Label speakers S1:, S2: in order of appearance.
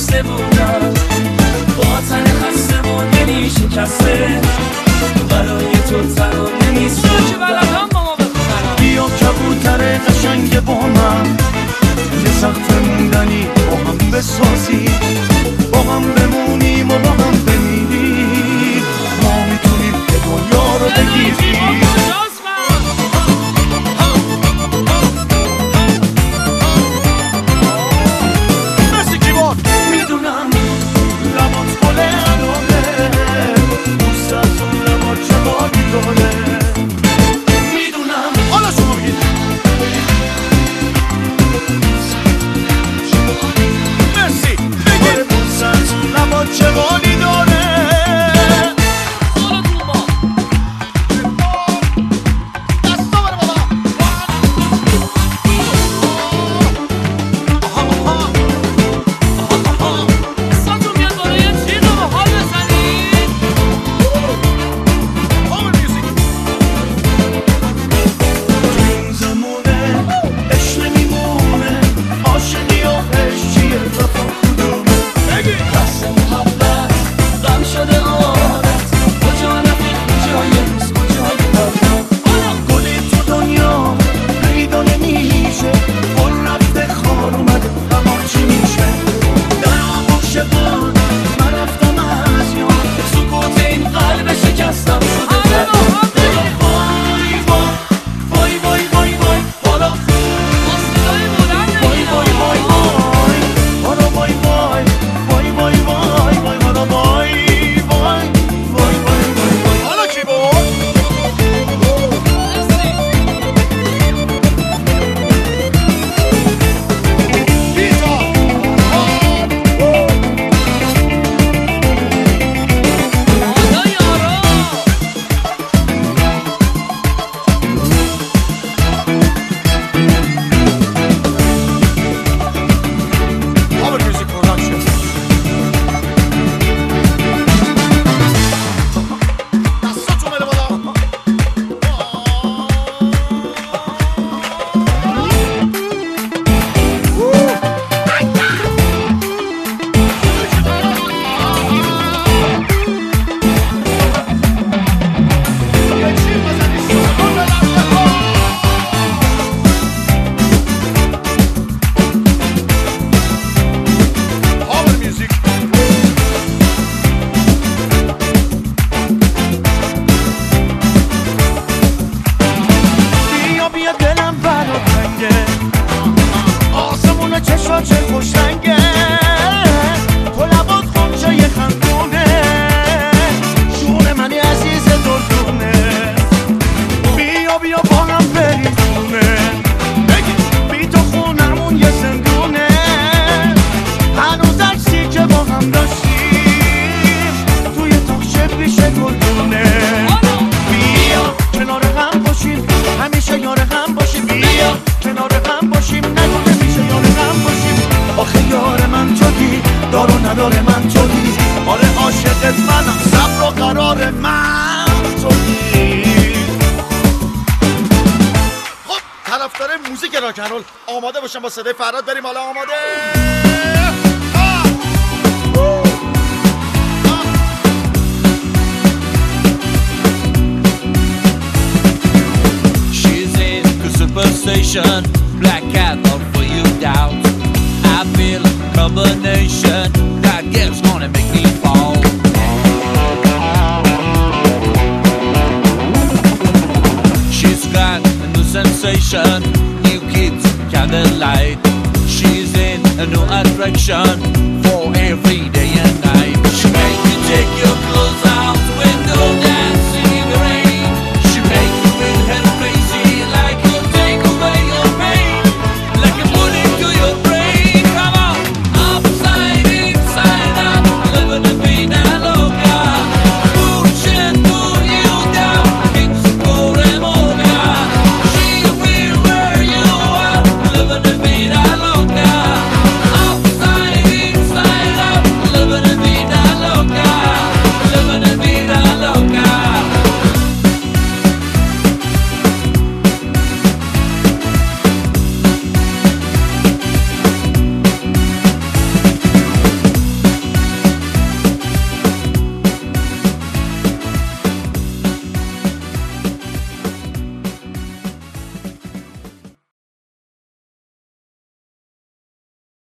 S1: بسته بودم، با تن خسته و دلی شکسته، برای تو ترانه می‌سازم. بیا کبوتر قشنگ با من، یه سخت موندنی با هم بسازی، با هم بمونیم و با هم بمیریم، ما میتونیم که دنیا رو بگیریم. میدونم لبات گل اناره، دوست از اون لبات چه باری داره. میدونم حالا شما بگید مرسی بگید دوست از اون لبات چه باری داره. نداره من تویی، آره عاشقت منم، صبر و قرار من تویی. خب طرفدار موزیک راکنرول آماده باشم با صدای فراد بریم حالا. آماده؟
S2: She's in the superstation, black cat all for you doubt. I feel a combination that girl's gonna make me fall. She's got a new sensation, new kids candlelight. She's in a new attraction for every day.